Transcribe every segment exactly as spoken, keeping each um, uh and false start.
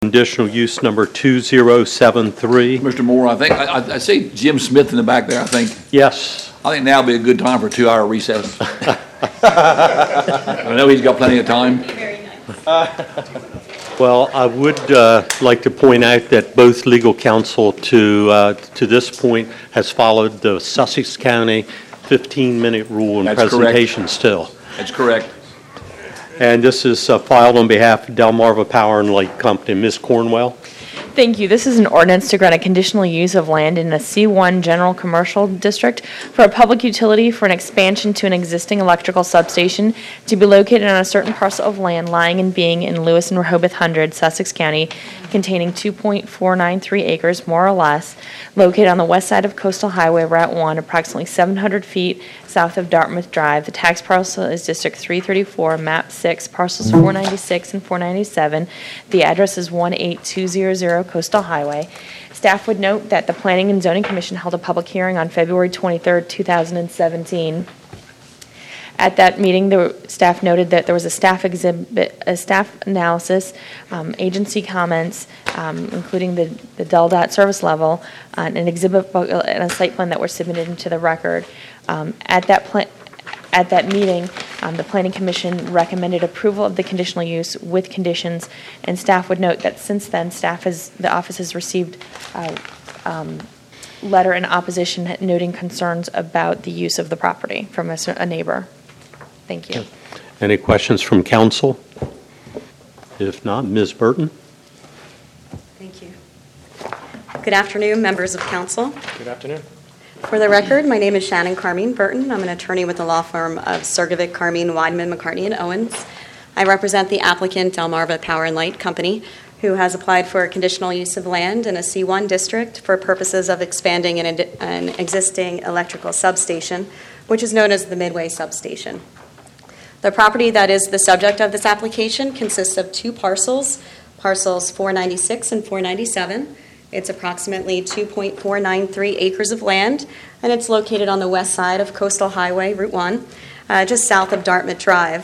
Conditional use number two zero seven three. Mister Moore, I think, I, I see Jim Smith in the back there, I think. Yes. I think now would be a good time for a two-hour recess. I know he's got plenty of time. Very nice. Well, I would uh, like to point out that both legal counsel to uh, to this point has followed the Sussex County fifteen-minute rule in That's correct. presentation still. That's correct. And this is uh, filed on behalf of Delmarva Power and Light Company. Miz Cornwell? Thank you. This is an ordinance to grant a conditional use of land in a C one general commercial district for a public utility for an expansion to an existing electrical substation to be located on a certain parcel of land lying and being in Lewis and Rehoboth Hundred, Sussex County, containing two point four nine three acres, more or less, located on the west side of Coastal Highway Route one, approximately seven hundred feet south of Dartmouth Drive. The tax parcel is District three thirty-four, Map six, parcels four ninety-six and four ninety-seven. The address is one eight two zero zero Coastal Highway. Staff would note that the Planning and Zoning Commission held a public hearing on February twenty-third, two thousand seventeen. At that meeting, the staff noted that there was a staff exhibit, a staff analysis, um, agency comments, um, including the, the D E L D O T service level, uh, and an exhibit book and a site plan that were submitted into the record. Um, at that pla- At that meeting, um, the Planning Commission recommended approval of the conditional use with conditions, and staff would note that since then, staff has, the office has received a um, letter in opposition noting concerns about the use of the property from a, a neighbor. Thank you. Any questions from council? If not, Miz Burton? Thank you. Good afternoon, members of council. Good afternoon. For the record, my name is Shannon Carmine Burton. I'm an attorney with the law firm of Sergovic, Carmine, Weidman, McCartney, and Owens. I represent the applicant, Delmarva Power and Light Company, who has applied for a conditional use of land in a C one district for purposes of expanding an, an existing electrical substation, which is known as the Midway Substation. The property that is the subject of this application consists of two parcels, parcels four ninety-six and four ninety-seven. It's approximately two point four nine three acres of land, and it's located on the west side of Coastal Highway, Route one, uh, just south of Dartmouth Drive.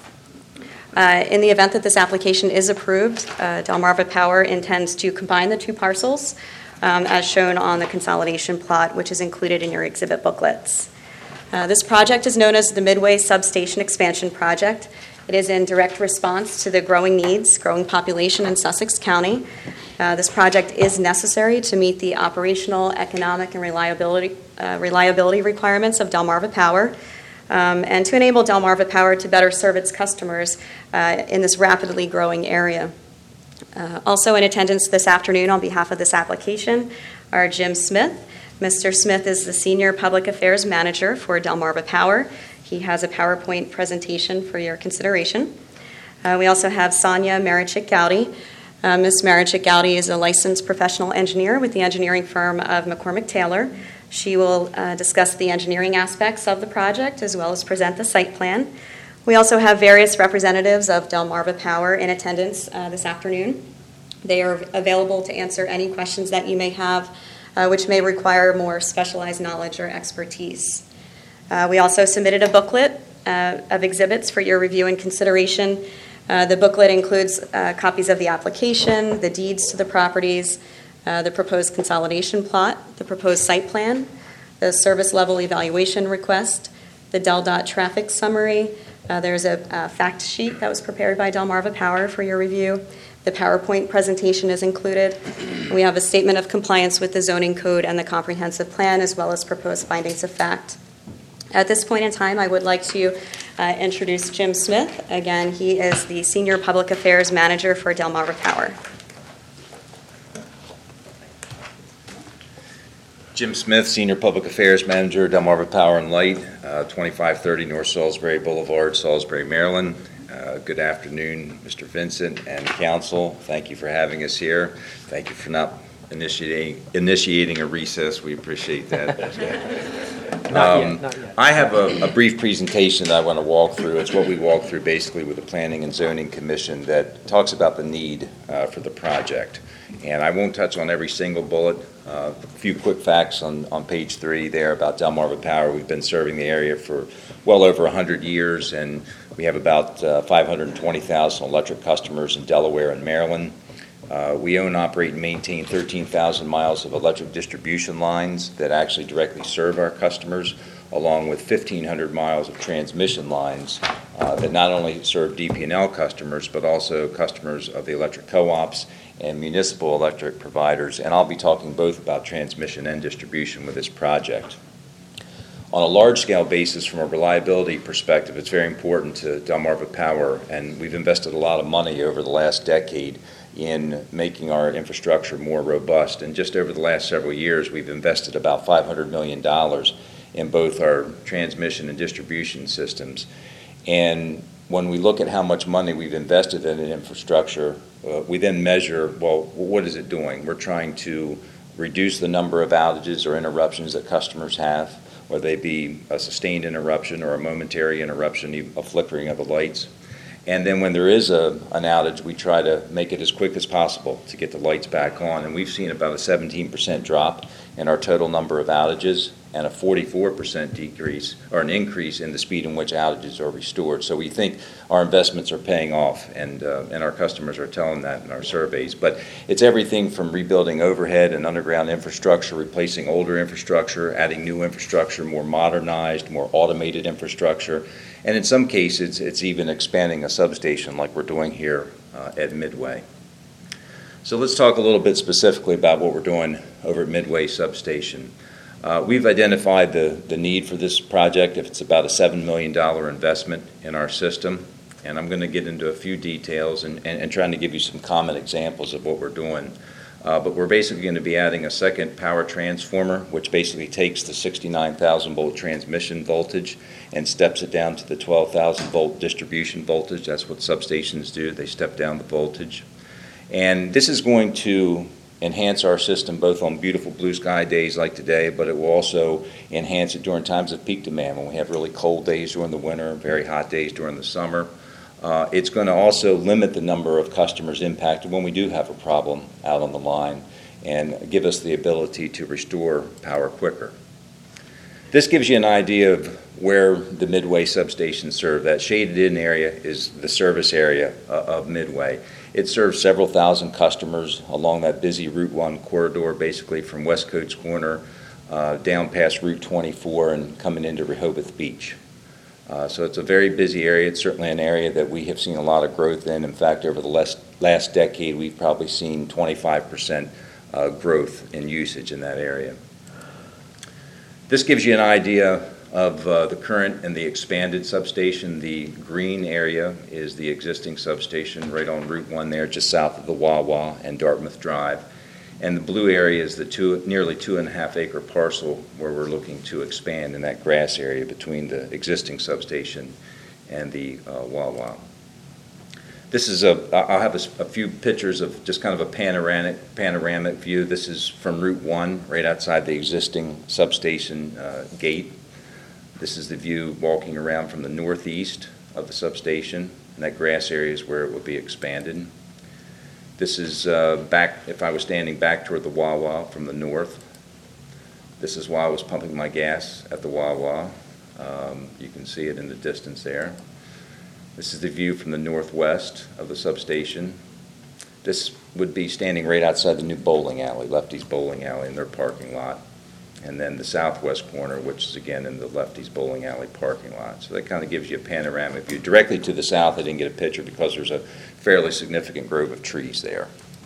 Uh, in the event that this application is approved, uh, Delmarva Power intends to combine the two parcels, um, as shown on the consolidation plot, which is included in your exhibit booklets. Uh, this project is known as the Midway Substation Expansion Project. It is in direct response to the growing needs, growing population in Sussex County. Uh, this project is necessary to meet the operational, economic, and reliability uh, reliability requirements of Delmarva Power, um, and to enable Delmarva Power to better serve its customers uh, in this rapidly growing area. Uh, also in attendance this afternoon on behalf of this application are Jim Smith. Mister Smith is the Senior Public Affairs Manager for Delmarva Power. He has a PowerPoint presentation for your consideration. Uh, we also have Sonia Marichik-Gowdy. Uh, Miz Marichik-Gowdy is a licensed professional engineer with the engineering firm of McCormick Taylor. She will uh, discuss the engineering aspects of the project as well as present the site plan. We also have various representatives of Delmarva Power in attendance uh, this afternoon. They are available to answer any questions that you may have, uh, which may require more specialized knowledge or expertise. Uh, we also submitted a booklet uh, of exhibits for your review and consideration. Uh, the booklet includes uh, copies of the application, the deeds to the properties, uh, the proposed consolidation plot, the proposed site plan, the service level evaluation request, the D E L D O T traffic summary. Uh, there's a, a fact sheet that was prepared by Delmarva Power for your review. The PowerPoint presentation is included. We have a statement of compliance with the zoning code and the comprehensive plan, as well as proposed findings of fact. At this point in time, I would like to uh, introduce Jim Smith. Again, he is the Senior Public Affairs Manager for Delmarva Power. Jim Smith, Senior Public Affairs Manager, Delmarva Power and Light, uh, twenty-five thirty North Salisbury Boulevard, Salisbury, Maryland. Uh, good afternoon, Mister Vincent and Council. Thank you for having us here. Thank you for not initiating initiating a recess. We appreciate that. Not um, yet, not yet. I have a, a brief presentation that I want to walk through. It's what we walk through basically with the Planning and Zoning Commission that talks about the need uh, for the project. And I won't touch on every single bullet. Uh, a few quick facts on, on page three there about Delmarva Power. We've been serving the area for well over one hundred years, and we have about uh, five hundred twenty thousand electric customers in Delaware and Maryland. Uh, We own, operate, and maintain thirteen thousand miles of electric distribution lines that actually directly serve our customers, along with fifteen hundred miles of transmission lines uh, that not only serve D P and L customers, but also customers of the electric co-ops and municipal electric providers. And I'll be talking both about transmission and distribution with this project. On a large-scale basis, from a reliability perspective, it's very important to Delmarva Power, and we've invested a lot of money over the last decade in making our infrastructure more robust. And just over the last several years, we've invested about five hundred million dollars in both our transmission and distribution systems. And when we look at how much money we've invested in infrastructure, uh, we then measure, well, what is it doing? We're trying to reduce the number of outages or interruptions that customers have, whether they be a sustained interruption or a momentary interruption, a flickering of the lights. And then when there is a, an outage, we try to make it as quick as possible to get the lights back on. And we've seen about a seventeen percent drop in our total number of outages and a forty-four percent decrease or an increase in the speed in which outages are restored. So we think our investments are paying off, and, uh, and our customers are telling that in our surveys. But it's everything from rebuilding overhead and underground infrastructure, replacing older infrastructure, adding new infrastructure, more modernized, more automated infrastructure. And in some cases, it's even expanding a substation like we're doing here uh, at Midway. So let's talk a little bit specifically about what we're doing over at Midway Substation. Uh, we've identified the, the need for this project. If it's about a seven million dollars investment in our system, and I'm going to get into a few details and, and, and trying to give you some common examples of what we're doing. Uh, but we're basically going to be adding a second power transformer, which basically takes the sixty-nine thousand volt transmission voltage and steps it down to the twelve thousand volt distribution voltage. That's what substations do. They step down the voltage. And this is going to enhance our system both on beautiful blue sky days like today, but it will also enhance it during times of peak demand when we have really cold days during the winter, very hot days during the summer. Uh, it's going to also limit the number of customers impacted when we do have a problem out on the line and give us the ability to restore power quicker. This gives you an idea of where the Midway substations serve. That shaded in area is the service area uh, of Midway. It serves several thousand customers along that busy Route one corridor, basically from West Coates Corner uh, down past Route twenty-four and coming into Rehoboth Beach. Uh, so it's a very busy area. It's certainly an area that we have seen a lot of growth in. In fact, over the last, last decade, we've probably seen twenty-five percent uh, growth in usage in that area. This gives you an idea of uh, the current and the expanded substation. The green area is the existing substation right on Route one there, just south of the Wawa and Dartmouth Drive. And the blue area is the two, nearly two and a half acre parcel where we're looking to expand in that grass area between the existing substation and the uh, Wawa. This is a, I'll have a, a few pictures of just kind of a panoramic, panoramic view. This is from Route one, right outside the existing substation uh, gate. This is the view walking around from the northeast of the substation, and that grass area is where it will be expanded. This is uh, back, if I was standing back toward the Wawa from the north. This is while I was pumping my gas at the Wawa. Um, you can see it in the distance there. This is the view from the northwest of the substation. This would be standing right outside the new bowling alley, Lefty's Bowling Alley, in their parking lot. And then the southwest corner, which is again in the Lefty's Bowling Alley parking lot. So that kind of gives you a panoramic view. Directly to the south, I didn't get a picture because there's a fairly significant grove of trees there.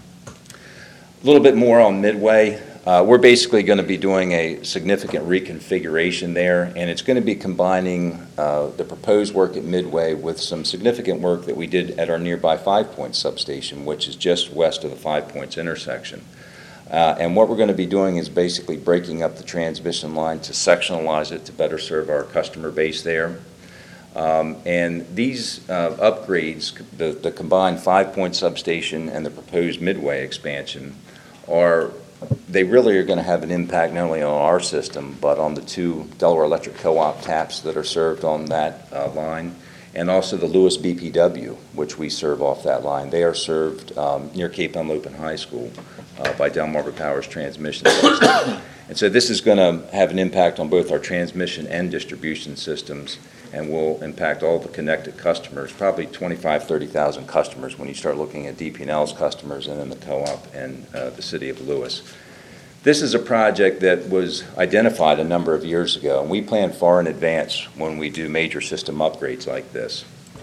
A little bit more on Midway. Uh, we're basically going to be doing a significant reconfiguration there, and it's going to be combining uh, the proposed work at Midway with some significant work that we did at our nearby Five Points substation, which is just west of the Five Points intersection. Uh, and what we're going to be doing is basically breaking up the transmission line to sectionalize it to better serve our customer base there. Um, and these uh, upgrades, the, the combined Five Point substation and the proposed Midway expansion, are they really are going to have an impact not only on our system, but on the two Delaware Electric Co-op taps that are served on that uh, line, and also the Lewis B P W, which we serve off that line. They are served um, near Cape Henlopen High School uh, by Delmarva Power's transmission system. And so this is going to have an impact on both our transmission and distribution systems, and will impact all the connected customers, probably twenty-five, thirty thousand customers when you start looking at D P and L's customers and then the co-op and uh, the city of Lewis. This is a project that was identified a number of years ago, and we plan far in advance when we do major system upgrades like this.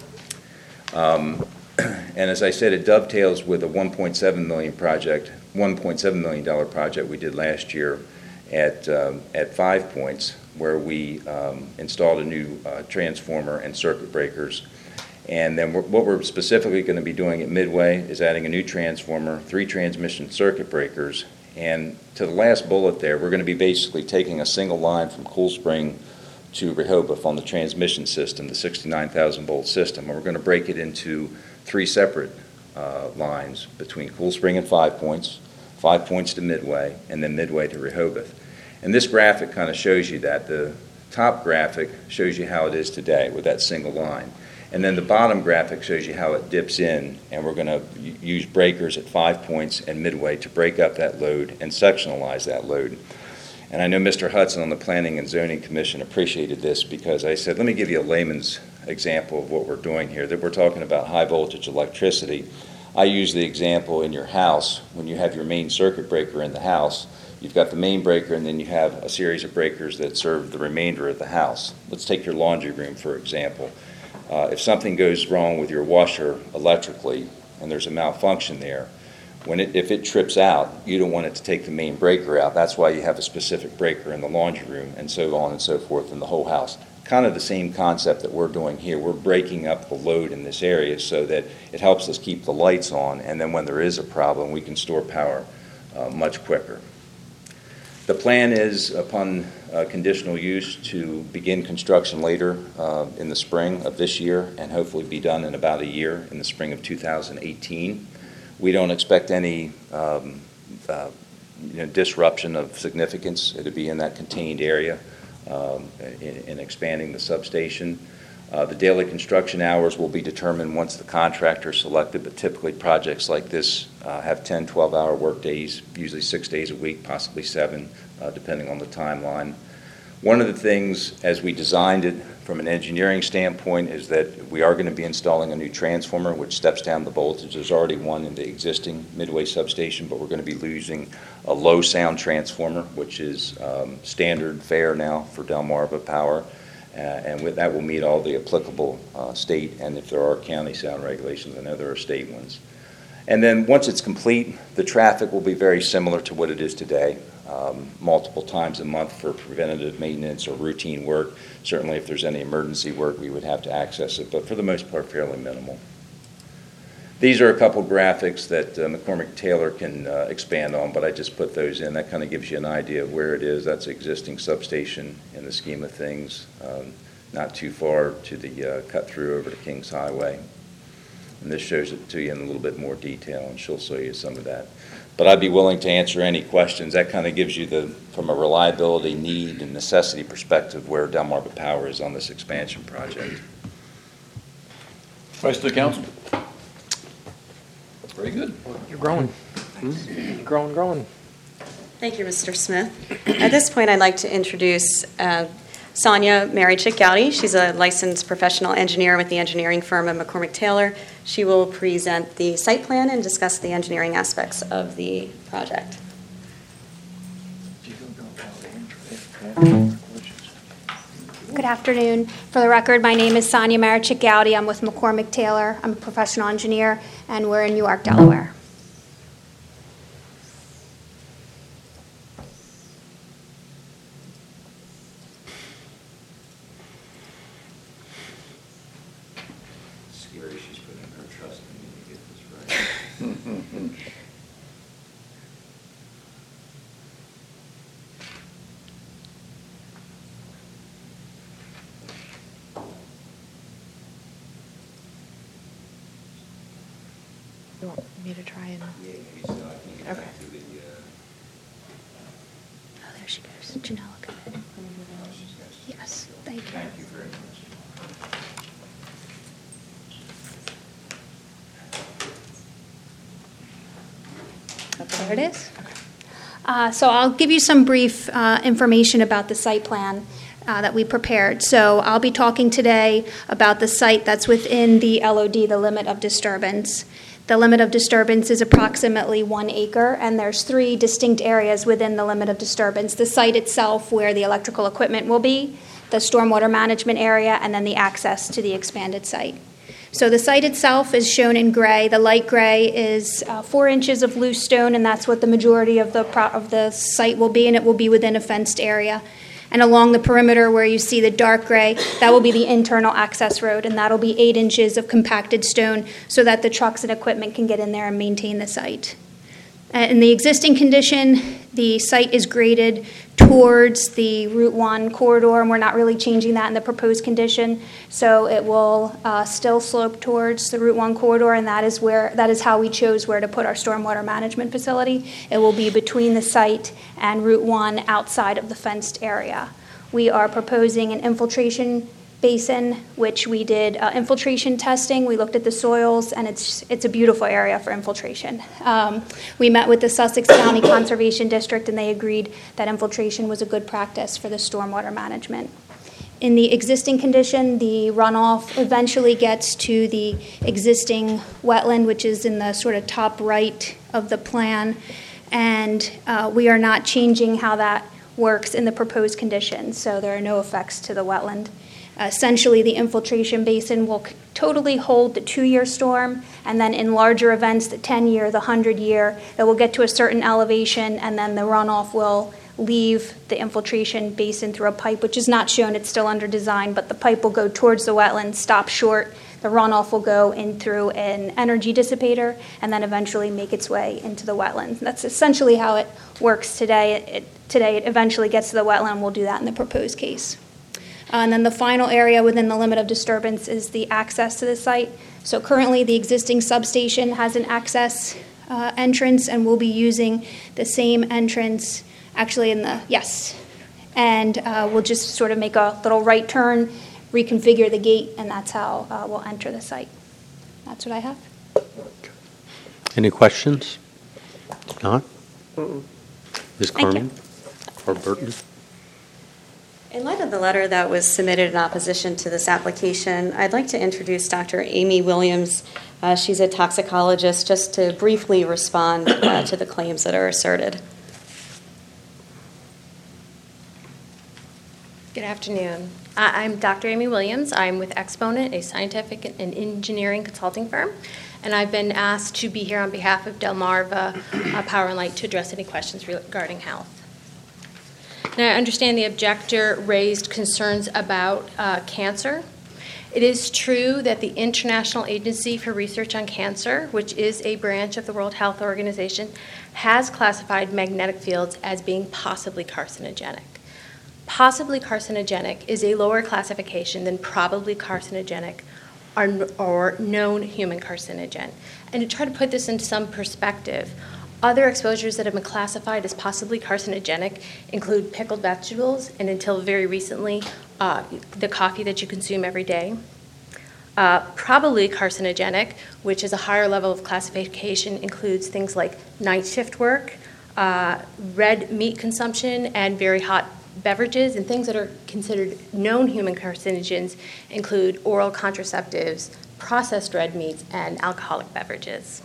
Um, and as I said, it dovetails with a one point seven million project, one point seven million dollar project we did last year at um, at Five Points, where we um, installed a new uh, transformer and circuit breakers. And then we're, what we're specifically going to be doing at Midway is adding a new transformer, three transmission circuit breakers, and to the last bullet there, we're going to be basically taking a single line from Cool Spring to Rehoboth on the transmission system, the sixty-nine thousand volt system, and we're going to break it into three separate uh, lines between Cool Spring and Five Points, Five Points to Midway, and then Midway to Rehoboth. And this graphic kind of shows you that. The top graphic shows you how it is today with that single line. And then the bottom graphic shows you how it dips in, and we're going to use breakers at Five Points and Midway to break up that load and sectionalize that load. And I know Mister Hudson on the Planning and Zoning Commission appreciated this because I said, let me give you a layman's example of what we're doing here, that we're talking about high voltage electricity. I use the example in your house, when you have your main circuit breaker in the house, you've got the main breaker and then you have a series of breakers that serve the remainder of the house. Let's take your laundry room, for example. Uh, if something goes wrong with your washer electrically and there's a malfunction there, when it, if it trips out, you don't want it to take the main breaker out. That's why you have a specific breaker in the laundry room, and so on and so forth in the whole house. Kind of the same concept that we're doing here. We're breaking up the load in this area so that it helps us keep the lights on, and then when there is a problem, we can store power uh, much quicker. The plan is, upon uh, conditional use, to begin construction later uh, in the spring of this year and hopefully be done in about a year in the spring of two thousand eighteen. We don't expect any um, uh, you know, disruption of significance. It'll be in that contained area um, in, in expanding the substation. Uh, the daily construction hours will be determined once the contractor is selected, but typically projects like this uh, have ten, twelve-hour work days, usually six days a week, possibly seven, uh, depending on the timeline. One of the things, as we designed it from an engineering standpoint, is that we are going to be installing a new transformer, which steps down the voltage. There's already one in the existing Midway substation, but we're going to be using a low sound transformer, which is um, standard fare now for Delmarva Power. Uh, and with that will meet all the applicable uh, state, and if there are county sound regulations, I know there are state ones. And then once it's complete, the traffic will be very similar to what it is today, um, multiple times a month for preventative maintenance or routine work. Certainly if there's any emergency work, we would have to access it, but for the most part, fairly minimal. These are a couple graphics that uh, McCormick Taylor can uh, expand on, but I just put those in. That kind of gives you an idea of where it is. That's existing substation in the scheme of things, um, not too far to the uh, cut through over to Kings Highway. And this shows it to you in a little bit more detail, and she'll show you some of that. But I'd be willing to answer any questions. That kind of gives you, the, from a reliability, need, and necessity perspective, where Delmarva Power is on this expansion project. Rest of the council? Very good. You're growing. You're growing, growing. Thank you, Mister Smith. At this point, I'd like to introduce uh, Sonia Marichik Gowdy. She's a licensed professional engineer with the engineering firm of McCormick Taylor. She will present the site plan and discuss the engineering aspects of the project. Good afternoon. For the record, my name is Sonia Marichik Gowdy. I'm with McCormick Taylor. I'm a professional engineer, and we're in Newark, Delaware. Scary she's putting her trust in me to get this right. You want me to try and... Yeah, maybe so. I can get Okay. back to the, uh, Oh, there she goes. Janella, come in. oh, she's got- Yes, thank you. Thank you very much. There it is. Uh, So I'll give you some brief uh, information about the site plan. uh, that we prepared. So I'll be talking today about the site that's within the L O D, the limit of disturbance. The limit of disturbance is approximately one acre, and there's three distinct areas within the limit of disturbance. The site itself, where the electrical equipment will be, the stormwater management area, and then the access to the expanded site. So the site itself is shown in gray. The light gray is uh, four inches of loose stone, and that's what the majority of the pro- of the site will be, and it will be within a fenced area. And along the perimeter where you see the dark gray, that will be the internal access road, and that'll be eight inches of compacted stone so that the trucks and equipment can get in there and maintain the site. Uh, in the existing condition, the site is graded towards the Route one corridor, and we're not really changing that in the proposed condition. So it will uh, still slope towards the Route one corridor, and that is where that is how we chose where to put our stormwater management facility. It will be between the site and Route one outside of the fenced area. We are proposing an infiltration basin, which we did uh, infiltration testing. We looked at the soils, and it's it's a beautiful area for infiltration. Um, we met with the Sussex County Conservation District, and they agreed that infiltration was a good practice for the stormwater management. In the existing condition, the runoff eventually gets to the existing wetland, which is in the sort of top right of the plan, and uh, we are not changing how that works in the proposed condition, so there are no effects to the wetland. Uh, essentially, the infiltration basin will c- totally hold the two-year storm, and then in larger events, the ten-year, the hundred-year, it will get to a certain elevation, and then the runoff will leave the infiltration basin through a pipe, which is not shown. It's still under design, but the pipe will go towards the wetland, stop short. The runoff will go in through an energy dissipator, and then eventually make its way into the wetland. That's essentially how it works today. It, it, today, it eventually gets to the wetland. We'll do that in the proposed case. Uh, and then the final area within the limit of disturbance is the access to the site. So currently the existing substation has an access uh, entrance, and we'll be using the same entrance actually in the, yes. And uh, we'll just sort of make a little right turn, reconfigure the gate, and that's how uh, we'll enter the site. That's what I have. Any questions? Not? Miz Thank Carmen or Burton? In light of the letter that was submitted in opposition to this application, I'd like to introduce Doctor Amy Williams. Uh, she's a toxicologist, just to briefly respond uh, to the claims that are asserted. Good afternoon. Uh, I'm Doctor Amy Williams. I'm with Exponent, a scientific and engineering consulting firm, and I've been asked to be here on behalf of Delmarva uh, Power and Light to address any questions regarding health. Now, I understand the objector raised concerns about uh, cancer. It is true that the International Agency for Research on Cancer, which is a branch of the World Health Organization, has classified magnetic fields as being possibly carcinogenic. Possibly carcinogenic is a lower classification than probably carcinogenic or, or known human carcinogen. And to try to put this into some perspective, other exposures that have been classified as possibly carcinogenic include pickled vegetables, and until very recently, uh, the coffee that you consume every day. Uh, probably carcinogenic, which is a higher level of classification, includes things like night shift work, uh, red meat consumption, and very hot beverages. And things that are considered known human carcinogens include oral contraceptives, processed red meats, and alcoholic beverages.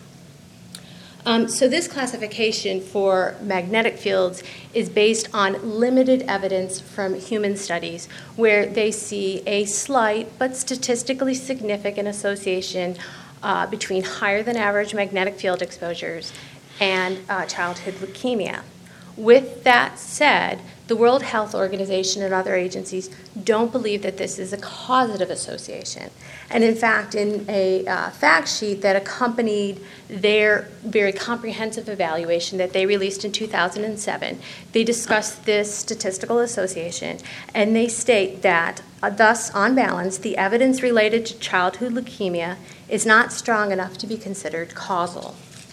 Um, so this classification for magnetic fields is based on limited evidence from human studies where they see a slight but statistically significant association uh, between higher than average magnetic field exposures and uh, childhood leukemia. With that said, the World Health Organization and other agencies don't believe that this is a causative association. And in fact, in a uh, fact sheet that accompanied their very comprehensive evaluation that they released in two thousand seven, they discussed this statistical association, and they state that, uh, thus, on balance, the evidence related to childhood leukemia is not strong enough to be considered causal.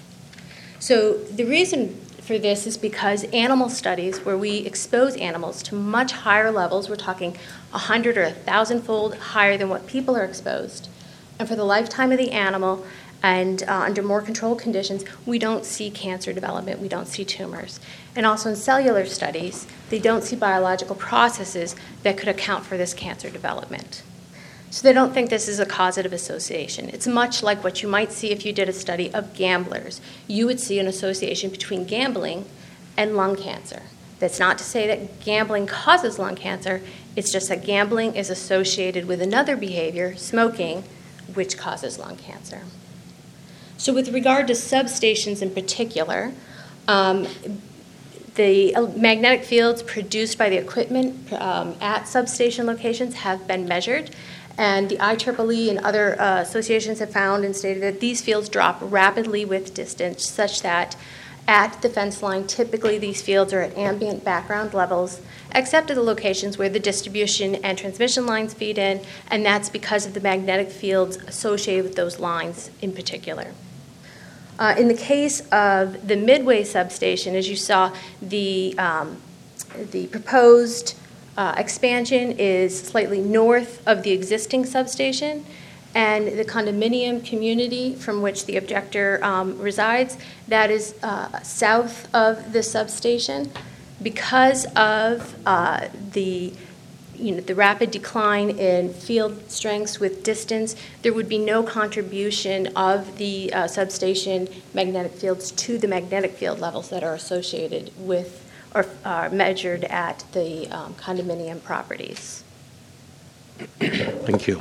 So the reason for this is because animal studies where we expose animals to much higher levels, we're talking a hundred or a thousand fold higher than what people are exposed, and for the lifetime of the animal, And uh, under more controlled conditions, we don't see cancer development, we don't see tumors. And also in cellular studies, they don't see biological processes that could account for this cancer development. So they don't think this is a causative association. It's much like what you might see if you did a study of gamblers. You would see an association between gambling and lung cancer. That's not to say that gambling causes lung cancer, it's just that gambling is associated with another behavior, smoking, which causes lung cancer. So with regard to substations in particular, um, the magnetic fields produced by the equipment um, at substation locations have been measured, and the I triple E and other uh, associations have found and stated that these fields drop rapidly with distance, such that at the fence line, typically these fields are at ambient background levels, except at the locations where the distribution and transmission lines feed in, and that's because of the magnetic fields associated with those lines in particular. Uh, in the case of the Midway substation, as you saw, the, um, the proposed uh, expansion is slightly north of the existing substation, and the condominium community from which the objector um, resides, that is uh, south of the substation. Because of uh, the you know, the rapid decline in field strengths with distance, there would be no contribution of the uh, substation magnetic fields to the magnetic field levels that are associated with or are measured at the um, condominium properties. Thank you.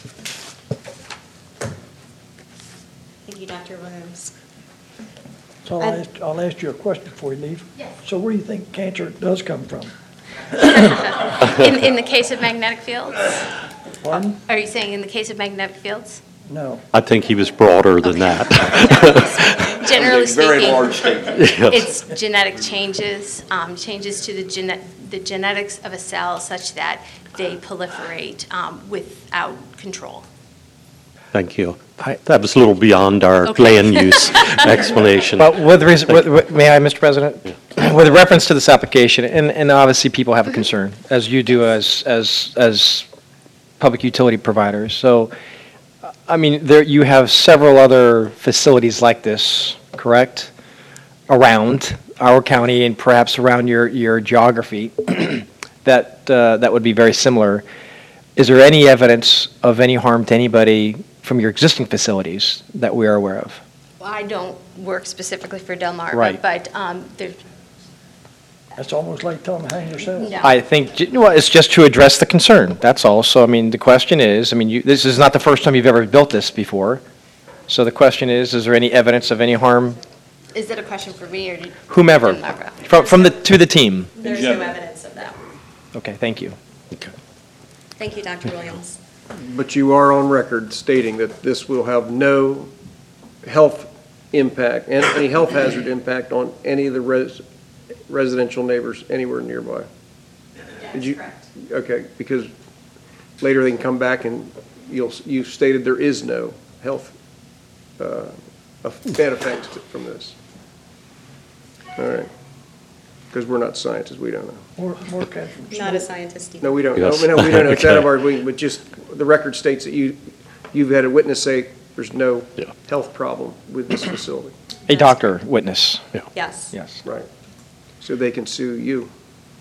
Thank you, Doctor Williams. So I'll ask, I'll ask you a question before you leave. Yes. So where do you think cancer does come from? in, in the case of magnetic fields? Pardon? Are you saying in the case of magnetic fields? No. I think he was broader than that. Generally speaking, Very large statement. Yes. it's genetic changes, um, changes to the, gene- the genetics of a cell such that they proliferate um, without control. Thank you. I- That was a little beyond our Okay. land use explanation. But with, res- with, with- may I, Mister President? With reference to this application, and, and obviously people have a concern, as you do as, as, as public utility providers. So, I mean, there, you have several other facilities like this, correct? Around our county and perhaps around your, your geography that, uh, that would be very similar. Is there any evidence of any harm to anybody from your existing facilities that we are aware of? Well, I don't work specifically for Delmarva, Right. but um, there, That's almost like telling them to hang yourself. no. I think, j- well, it's just to address the concern, that's all. So, I mean, the question is, I mean, you, this is not the first time you've ever built this before. So the question is, is there any evidence of any harm, Is that a question for me or? did- whomever, Delmarva? from, from the, to the team? There's no evidence of that. Okay, thank you. Thank you, Doctor Williams. But you are on record stating that this will have no health impact, and any health hazard impact on any of the res- residential neighbors anywhere nearby. Did you? correct. Okay, because later they can come back and you'll, you stated there is no health, uh, of- bad effects from this. All right. Because we're not scientists, we don't know. More, more came from Not a smoke. scientist either. No, we don't, no, Yes. no, we don't know, it's out of Okay. our wing, but just, the record states that you, you've had a witness say there's no Yeah. health problem with this facility, A doctor witness, Yes. yes. right? So they can sue you.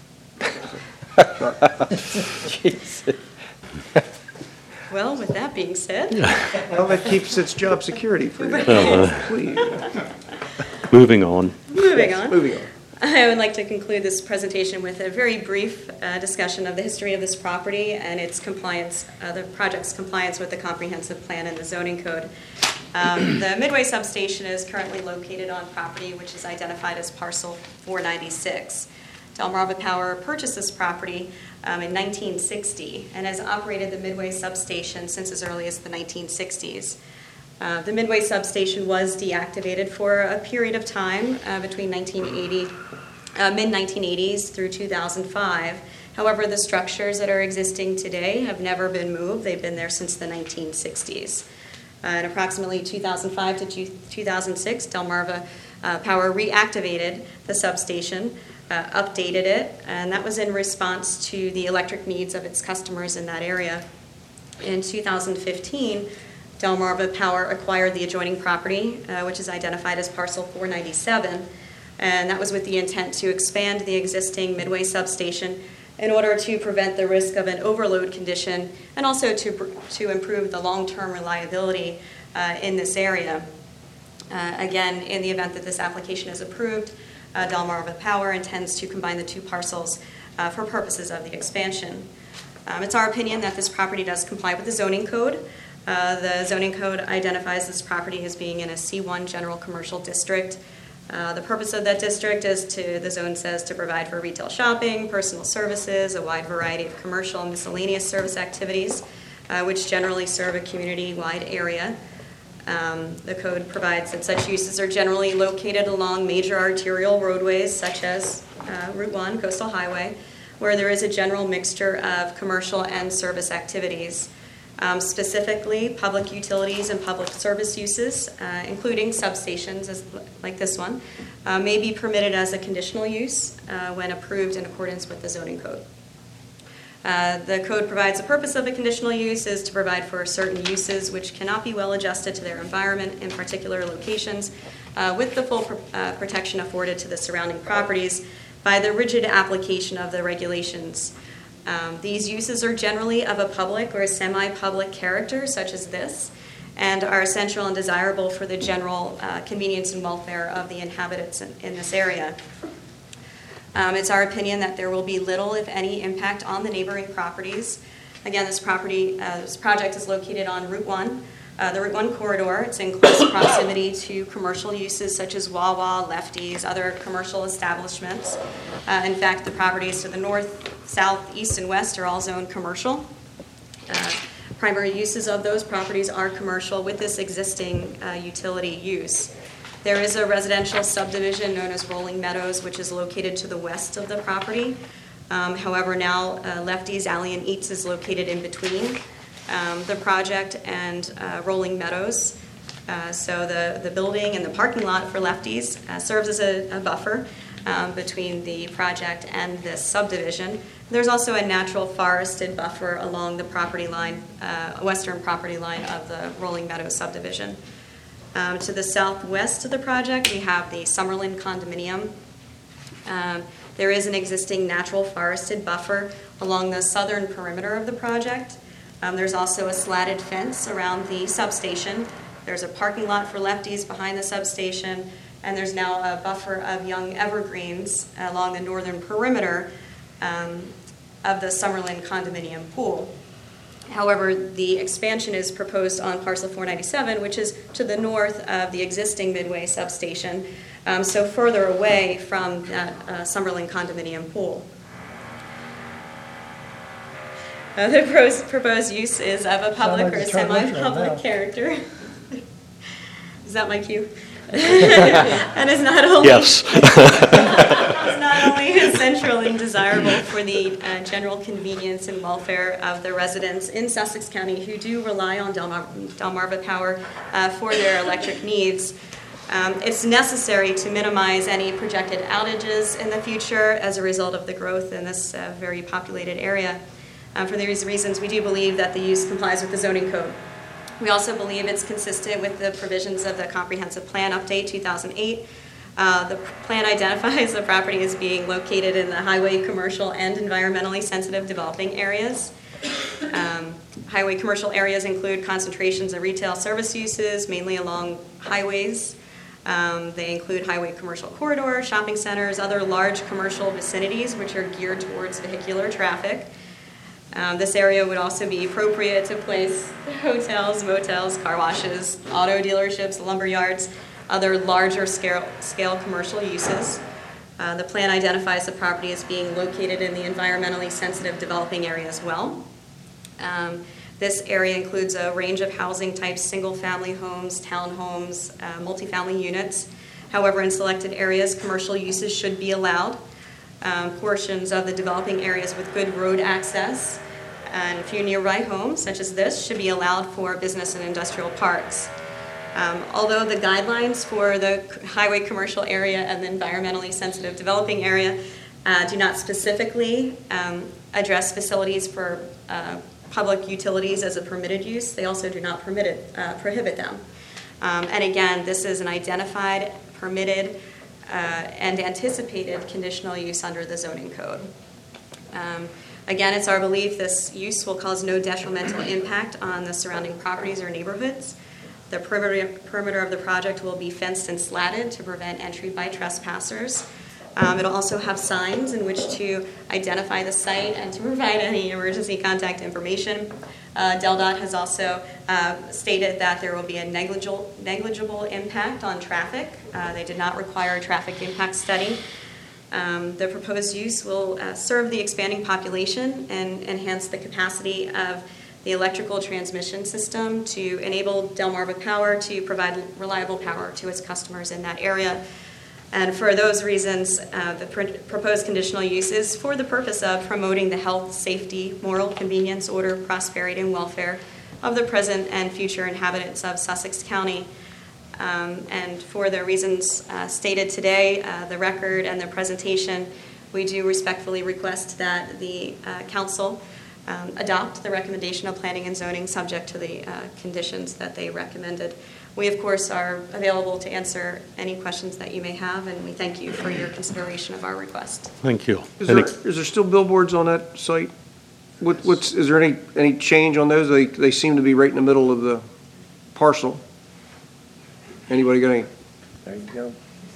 Well, with that being said, Well, that keeps its job security for you. Uh, Please, Moving on. moving on. moving on. I would like to conclude this presentation with a very brief uh, discussion of the history of this property and its compliance, uh, the project's compliance with the comprehensive plan and the zoning code. Um, The Midway substation is currently located on property which is identified as parcel four ninety-six. Delmarva Power purchased this property um, in nineteen sixty and has operated the Midway substation since as early as the nineteen sixties. Uh, The Midway substation was deactivated for a period of time uh, between nineteen eighty, uh, mid nineteen eighties through two thousand five. However, the structures that are existing today have never been moved. They've been there since the nineteen sixties. Uh, in approximately two thousand five to two thousand six, Delmarva uh, Power reactivated the substation, uh, updated it, and that was in response to the electric needs of its customers in that area. In two thousand fifteen, Delmarva Power acquired the adjoining property, uh, which is identified as parcel four ninety-seven, and that was with the intent to expand the existing Midway substation in order to prevent the risk of an overload condition and also to, to improve the long-term reliability uh, in this area. Uh, again, in the event that this application is approved, uh, Delmarva Power intends to combine the two parcels uh, for purposes of the expansion. Um, it's our opinion that this property does comply with the zoning code. Uh, the zoning code identifies this property as being in a C one general commercial district. Uh, the purpose of that district is to, the zone says, to provide for retail shopping, personal services, a wide variety of commercial and miscellaneous service activities, uh, which generally serve a community-wide area. Um, the code provides that such uses are generally located along major arterial roadways such as uh, Route one, Coastal Highway, where there is a general mixture of commercial and service activities. Um, specifically, public utilities and public service uses, uh, including substations as, like this one, uh, may be permitted as a conditional use uh, when approved in accordance with the zoning code. Uh, the code provides the purpose of a conditional use is to provide for certain uses which cannot be well adjusted to their environment in particular locations uh, with the full pr- uh, protection afforded to the surrounding properties by the rigid application of the regulations. Um, these uses are generally of a public or a semi-public character, such as this, and are essential and desirable for the general uh, convenience and welfare of the inhabitants in, in this area. Um, it's our opinion that there will be little, if any, impact on the neighboring properties. Again, this property, uh, this project is located on Route one, uh, the Route one corridor. It's in close proximity to commercial uses such as Wawa, Lefties, other commercial establishments. Uh, in fact, the properties to the north, south, east, and west are all zoned commercial. Uh, primary uses of those properties are commercial with this existing uh, utility use. There is a residential subdivision known as Rolling Meadows, which is located to the west of the property. Um, however, now uh, Lefty's Alley and Eats is located in between um, the project and uh, Rolling Meadows. Uh, so the, the building and the parking lot for Lefty's uh, serves as a, a buffer um, between the project and this subdivision. There's also a natural forested buffer along the property line, uh, western property line of the Rolling Meadows subdivision. Um, to the southwest of the project, we have the Summerlin condominium. Um, there is an existing natural forested buffer along the southern perimeter of the project. Um, there's also a slatted fence around the substation. There's a parking lot for Lefties behind the substation, and there's now a buffer of young evergreens along the northern perimeter um, of the Summerlin condominium pool. However, the expansion is proposed on parcel four ninety-seven, which is to the north of the existing Midway substation, um, so further away from that uh, Summerlin condominium pool. Uh, the pros- proposed use is of a public Sound like or a a commercial semi-public now. character. Is that my cue? And it's not only Yes. it's not only essential and desirable for the uh, general convenience and welfare of the residents in Sussex County who do rely on Delmar- Delmarva Power uh, for their electric needs. Um, it's necessary to minimize any projected outages in the future as a result of the growth in this uh, very populated area. Uh, for these reasons, we do believe that the use complies with the zoning code. We also believe it's consistent with the provisions of the Comprehensive Plan Update two thousand eight. Uh, the plan identifies the property as being located in the highway, commercial, and environmentally sensitive developing areas. Um, highway commercial areas include concentrations of retail service uses, mainly along highways. Um, they include highway commercial corridor, shopping centers, other large commercial vicinities which are geared towards vehicular traffic. Um, this area would also be appropriate to place hotels, motels, car washes, auto dealerships, lumber yards, other larger scale, scale commercial uses. Uh, the plan identifies the property as being located in the environmentally sensitive developing area as well. Um, this area includes a range of housing types, single-family homes, townhomes, uh, multifamily units. However, in selected areas, commercial uses should be allowed. Um, portions of the developing areas with good road access and a few nearby homes, such as this, should be allowed for business and industrial parks. Um, although the guidelines for the highway commercial area and the environmentally sensitive developing area uh, do not specifically um, address facilities for uh, public utilities as a permitted use. They also do not permit it, uh, prohibit them. Um, And again, this is an identified, permitted, uh, and anticipated conditional use under the zoning code. Um, Again, it's our belief this use will cause no detrimental impact on the surrounding properties or neighborhoods. The perimeter perimeter of the project will be fenced and slatted to prevent entry by trespassers. Um, It'll also have signs in which to identify the site and to provide any emergency contact information. Uh, DelDOT has also uh, stated that there will be a negligible, negligible impact on traffic. Uh, They did not require a traffic impact study. Um, The proposed use will uh, serve the expanding population and enhance the capacity of the electrical transmission system to enable Delmarva Power to provide reliable power to its customers in that area. And for those reasons, uh, the pr- proposed conditional use is for the purpose of promoting the health, safety, moral convenience, order, prosperity, and welfare of the present and future inhabitants of Sussex County. Um, And for the reasons uh, stated today, uh, the record and the presentation, we do respectfully request that the uh, council um, adopt the recommendation of planning and zoning subject to the uh, conditions that they recommended. We, of course, are available to answer any questions that you may have, and we thank you for your consideration of our request. Thank you. Is Any- there, is there still billboards on that site? What, what's, is there any, any change on those? They, they seem to be right in the middle of the parcel. Anybody got any? There you go.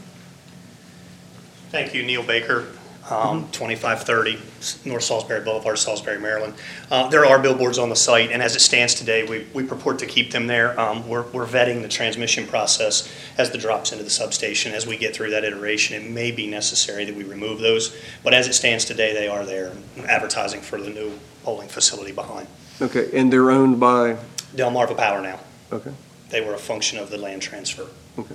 Thank you, Neil Baker, um, twenty-five thirty North Salisbury Boulevard, Salisbury, Maryland. Uh, There are billboards on the site, and as it stands today, we we purport to keep them there. Um, We're we're vetting the transmission process as the drops into the substation. As we get through that iteration, it may be necessary that we remove those, but as it stands today, they are there, advertising for the new polling facility behind. Okay, and they're owned by, Delmarva Power now. okay, They were a function of the land transfer. okay.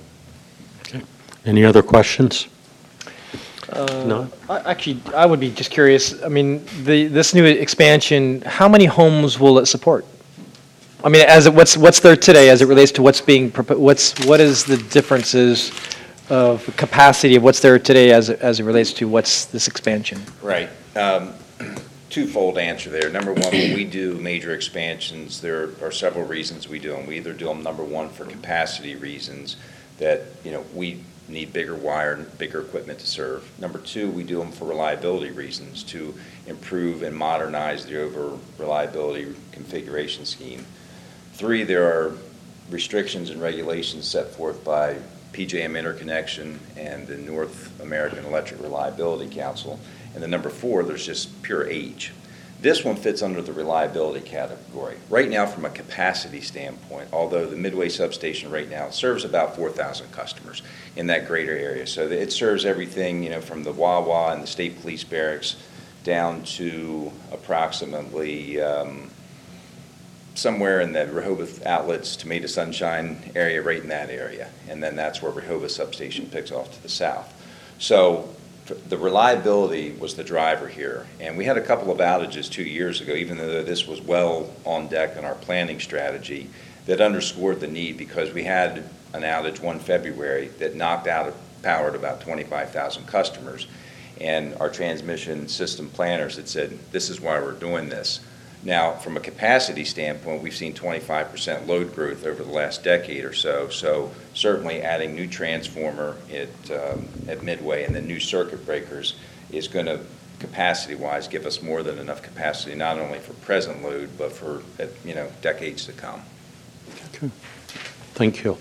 Any other questions? Uh, No? I- Actually, I would be just curious, I mean, the, this new expansion, how many homes will it support? I mean, as, it what's, what's there today as it relates to what's being, propo- what's, what is the differences of capacity of what's there today as, it- as it relates to what's this expansion? Right. Um, Twofold answer there. Number one, when we do major expansions, there are several reasons we do them. We either do them, number one, for capacity reasons, that, you know, we need bigger wire and bigger equipment to serve. Number two, we do them for reliability reasons, to improve and modernize the overall reliability configuration scheme. Three, there are restrictions and regulations set forth by P J M Interconnection and the North American Electric Reliability Council. And then number four, there's just pure age. This one fits under the reliability category. Right now, from a capacity standpoint, although the Midway substation right now serves about four thousand customers in that greater area. So it serves everything, you know, from the Wawa and the State Police Barracks down to approximately um, somewhere in the Rehoboth Outlets, Tomato Sunshine area, right in that area. And then that's where Rehoboth substation picks off to the south. So the reliability was the driver here, and we had a couple of outages two years ago, even though this was well on deck in our planning strategy, that underscored the need, because we had an outage one February that knocked out power to about twenty-five thousand customers, and our transmission system planners had said, this is why we're doing this. Now, from a capacity standpoint, we've seen twenty-five percent load growth over the last decade or so, so certainly adding new transformer at, um, at Midway and the new circuit breakers is going to, capacity-wise, give us more than enough capacity, not only for present load, but for, you know, decades to come. Okay. Thank you.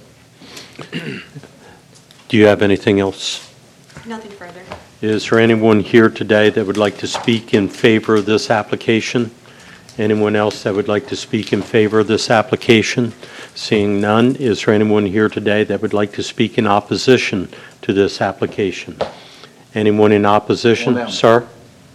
Do you have anything else? Nothing further. Is there anyone here today that would like to speak in favor of this application? Anyone else that would like to speak in favor of this application? Seeing none, is there anyone here today that would like to speak in opposition to this application? Anyone in opposition, sir?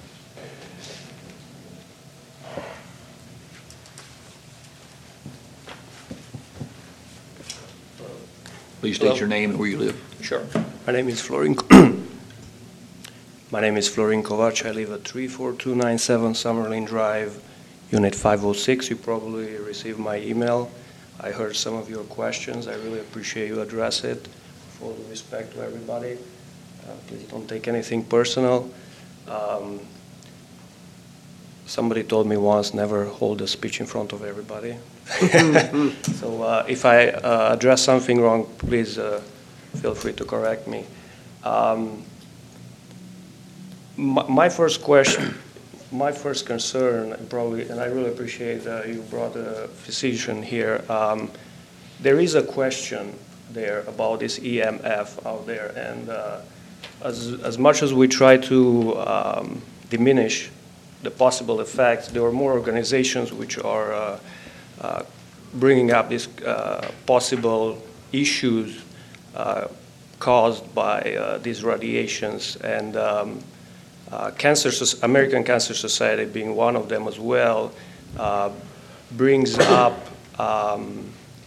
Please state your name and where you live. Sure. My name is Florin. My name is Florin Kovac. I live at three four two nine seven Summerlin Drive, Unit five oh six. You probably received my email. I heard some of your questions. I really appreciate you address it. Full respect to everybody. Uh, please don't take anything personal. Um, somebody told me once, never hold a speech in front of everybody. So uh, if I uh, address something wrong, please uh, feel free to correct me. Um, my, my first question, my first concern, and probably, and I really appreciate uh, you brought a physician here. Um, there is a question there about this E M F out there, and uh, as as much as we try to um, diminish the possible effects, there are more organizations which are uh, uh, bringing up these uh, possible issues uh, caused by uh, these radiations, and um, uh, Cancer, American Cancer Society being one of them as well, uh, brings up. Um,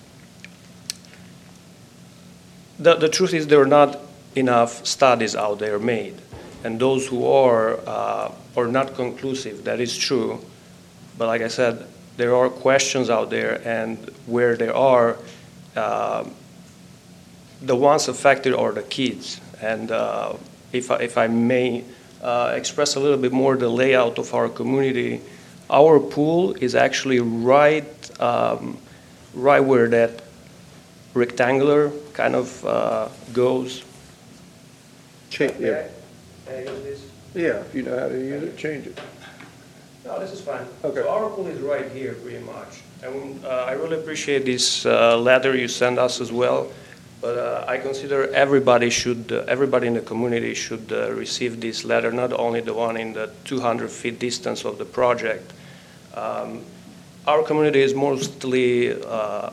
the, the truth is there are not enough studies out there made, and those who are uh, are not conclusive. That is true, but like I said, there are questions out there, and where there are, uh, the ones affected are the kids. And uh, if I, if I may uh, express a little bit more the layout of our community, our pool is actually right um, right where that rectangular kind of uh, goes. Change, yeah. Can I use this? Yeah, if you know how to use it, change it. No, this is fine. Okay. So our pool is right here, pretty much. And uh, I really appreciate this uh, letter you sent us as well. But uh, I consider everybody should, uh, everybody in the community should uh, receive this letter, not only the one in the two hundred feet distance of the project. Um, our community is mostly uh,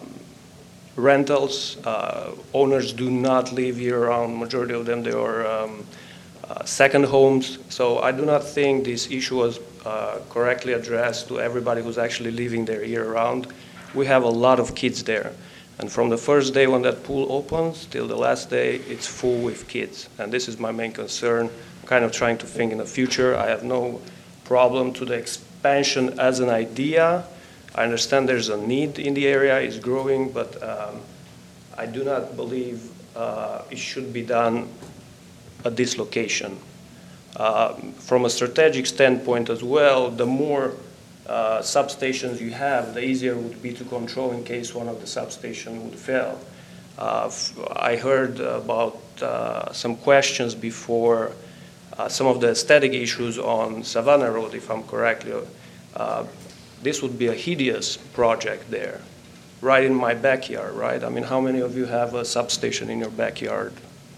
rentals. Uh, owners do not live year-round. Majority of them, they are um, uh, second homes. So I do not think this issue was uh, correctly addressed to everybody who's actually living there year-round. We have a lot of kids there. And from the first day when that pool opens till the last day, it's full with kids. And this is my main concern. I'm kind of trying to think in the future. I have no problem to the expansion as an idea. I understand there's a need in the area, it's growing, but um, I do not believe uh, it should be done at this location. Uh, from a strategic standpoint as well, the more uh, substations you have, the easier it would be to control in case one of the substations would fail. Uh, f- I heard about uh, some questions before, uh, some of the aesthetic issues on Savannah Road, if I'm correctly. Uh, This would be a hideous project there, right in my backyard, right? I mean, how many of you have a substation in your backyard?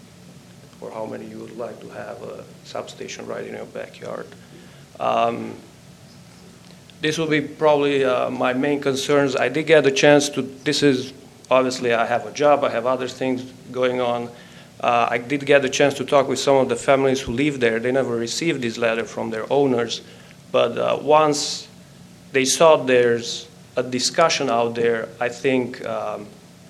Or how many you would like to have a substation right in your backyard? Um, this will be probably uh, my main concerns. I did get a chance to, this is, obviously I have a job, I have other things going on. Uh, I did get a chance to talk with some of the families who live there. They never received this letter from their owners, but uh, once they saw there's a discussion out there, I think um,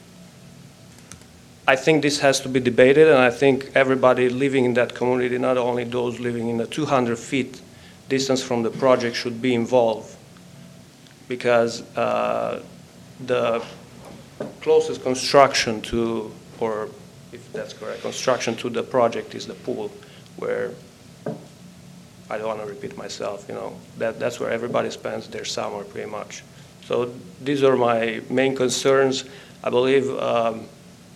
I think this has to be debated, and I think everybody living in that community, not only those living in the two hundred feet distance from the project, should be involved, because uh, the closest construction to, or if that's correct, construction to the project is the pool, where I don't want to repeat myself, you know, that, that's where everybody spends their summer pretty much. So these are my main concerns. I believe um,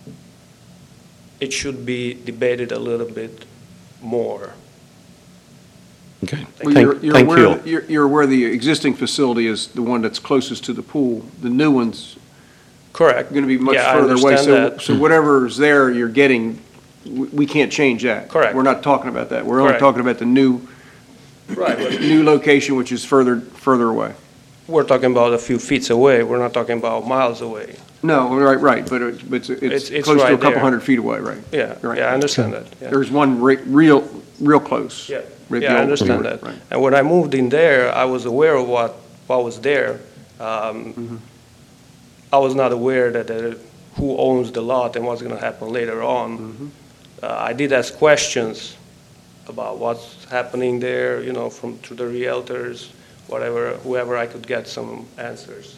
it should be debated a little bit more. Okay, Well, thank, you're, you're thank aware, you. You're, you're aware the existing facility is the one that's closest to the pool. The new one's Correct. going to be much Yeah, I further away. understand So, that. so whatever's there, you're getting, we, we can't change that. Correct. We're not talking about that. We're only Correct. talking about the new, Right, but new location, which is further, further away. we're talking about a few feet away. We're not talking about miles away. No, right, right, but it's, but it's, It's- it's it's close to a right couple there. hundred feet away, right? Yeah, Right. yeah, I understand that. Yeah. There's one re- real, real close. Yeah, Right, yeah, the I old- understand that. right. And when I moved in there, I was aware of what, what was there. Um, Mm-hmm. I was not aware that uh, who owns the lot and what's going to happen later on. Mm-hmm. Uh, I did ask questions about what's happening there, you know, from to the realtors, whatever, whoever I could get some answers.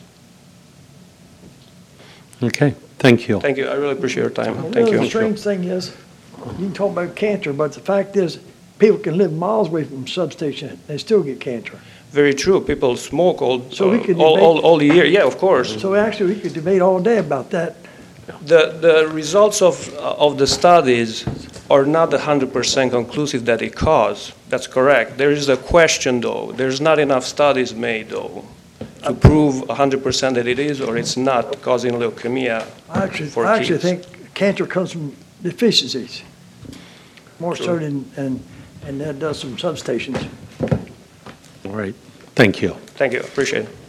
Okay, thank you. Thank you. I really appreciate your time. The Thank other you. strange thing is, you can talk about cancer, but the fact is, people can live miles away from substation, they still get cancer. Very true. People smoke all, So we uh, could all, debate- all, all year. Yeah, of course. So actually, we could debate all day about that. The, the results of, of the studies are not one hundred percent conclusive that it cause. That's correct. There is a question, though. There's not enough studies made, though, to prove one hundred percent that it is or it's not causing leukemia I actually, for I actually kids. think cancer comes from deficiencies, more so Sure. than, and, and that does some substations. All right, thank you. Thank you. Appreciate it.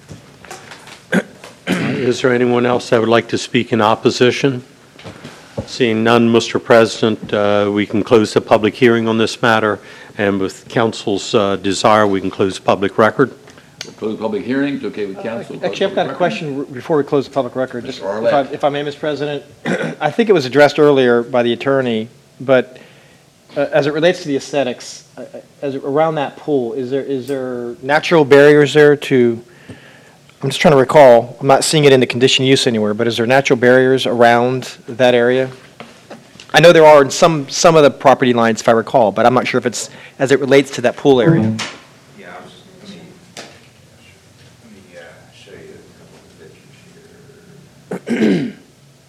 Is there anyone else that would like to speak in opposition? Seeing none, Mister President, uh, we can close the public hearing on this matter, and with council's uh, desire, we can close the public record. We'll close the public hearing. It's okay with council. Actually, I've got a question r- before we close the public record. Just Mister if I, Arlett. if I may, Mister President, I think it was addressed earlier by the attorney, but uh, as it relates to the aesthetics, uh, uh, as it- around that pool, is there is there natural barriers there to? I'm just trying to recall. I'm not seeing it in the condition use anywhere, but is there natural barriers around that area? I know there are in some some of the property lines, if I recall, but I'm not sure if it's as it relates to that pool area. Yeah, I was, let me, let me uh, show you a couple of pictures here. If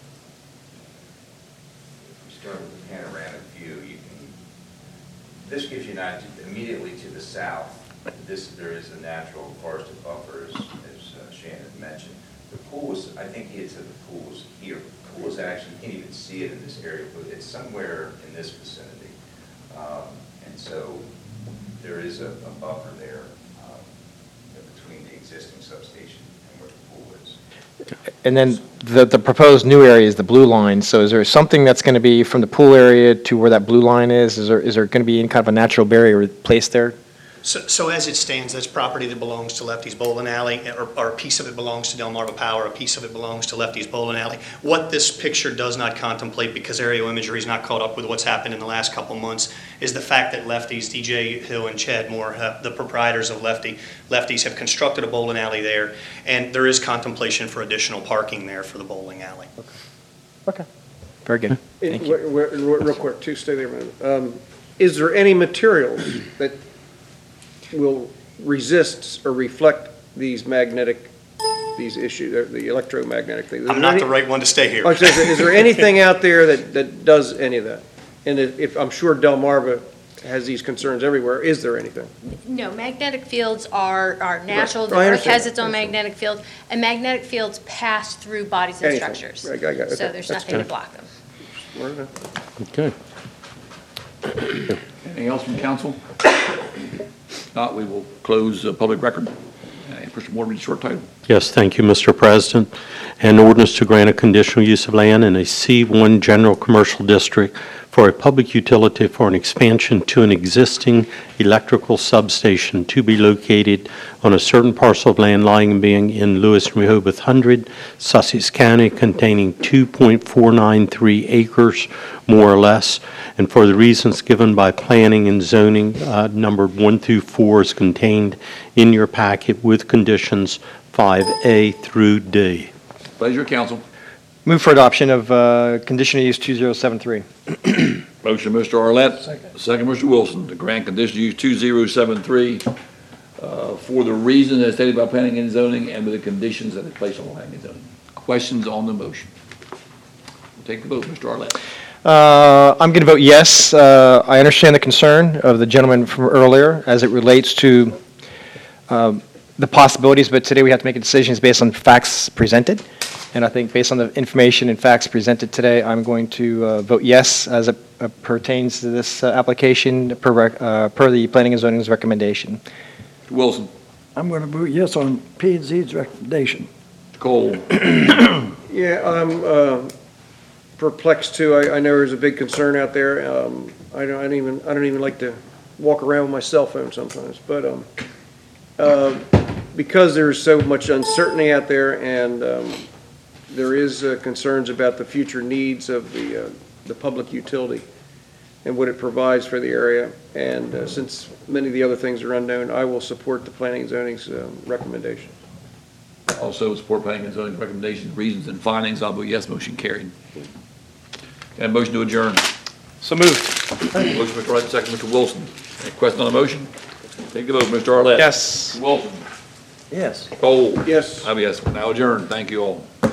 we start with the panoramic view, you can, this gives you an idea immediately to the south. This, there is a natural forested buffer, as, as uh, Shannon mentioned. The pool is, I think he had said the pool was here. The pool is actually, you can't even see it in this area, but it's somewhere in this vicinity. Um, and so there is a, a buffer there um, between the existing substation and where the pool is. And then the, the proposed new area is the blue line, so is there something that's going to be from the pool area to where that blue line is? Is there, is there going to be any kind of a natural barrier placed there? So, so as it stands, that's property that belongs to Lefty's Bowling Alley, or, or a piece of it belongs to Delmarva Power, a piece of it belongs to Lefty's Bowling Alley. What this picture does not contemplate, because aerial imagery is not caught up with what's happened in the last couple months, is the fact that Lefty's, D J Hill and Chad Moore, have, the proprietors of Lefty, Lefty's have constructed a bowling alley there, and there is contemplation for additional parking there for the bowling alley. Okay. Very good. Thank you. Wait, wait, wait, Real quick, too, stay there a minute. Um, Is there any material that will resist or reflect these magnetic, these issues, the electromagnetic things? Is I'm there not any- the right one to stay here. Oh, it says, Is there anything out there that, that does any of that? And if, if- I'm sure Delmarva has these concerns everywhere, is there anything? No, magnetic fields are, are natural. The I Earth understand. has its own magnetic field, and magnetic fields pass through bodies and Anything. structures. Right, I got it. So Okay, there's that's nothing to good. block them. Where is it? Okay. Anything else from council? Not, we will close the public record. And Mister Moore, read the short title. Yes, thank you, Mister President. An ordinance to grant a conditional use of land in a C one general commercial district for a public utility for an expansion to an existing electrical substation to be located on a certain parcel of land lying and being in Lewis and Rehoboth one hundred, Sussex County, containing two point four nine three acres, more or less, and for the reasons given by planning and zoning, uh, numbered one through four is contained in your packet with conditions five A through D. Pleasure, council. Move for adoption of uh, conditional use two zero seven three. Motion, Mister Arlett. Second. Second, Mister Wilson, to grant conditional use two zero seven three uh, for the reason as stated by planning and zoning and with the conditions that are placed on planning and zoning. Questions on the motion? We'll take the vote, Mister Arlett. Uh, I'm going to vote yes. Uh, I understand the concern of the gentleman from earlier as it relates to um, the possibilities, but today we have to make a decision based on facts presented. And I think based on the information and facts presented today, I'm going to uh, vote yes as it uh, pertains to this uh, application per, rec- uh, per the Planning and Zoning's recommendation. Mister Wilson. I'm going to vote yes on P and Z's recommendation. Mister Cole. Yeah, I'm uh, perplexed too. I, I know there's a big concern out there. Um, I don't, I don't even, I don't even like to walk around with my cell phone sometimes, but, um, uh, because there's so much uncertainty out there and, um, there is uh, concerns about the future needs of the, uh, the public utility and what it provides for the area. And uh, since many of the other things are unknown, I will support the planning and zoning's uh, recommendation. Also support planning and zoning recommendations, reasons, and findings. I'll vote yes, motion carried. And motion to adjourn. So moved. Motion, Mister Wright, second, Mister Wilson. Any question on the motion? Take the vote, Mister Arlett. Yes. Wilson. Yes. Cole. Yes. I B S. Now adjourned. Thank you all.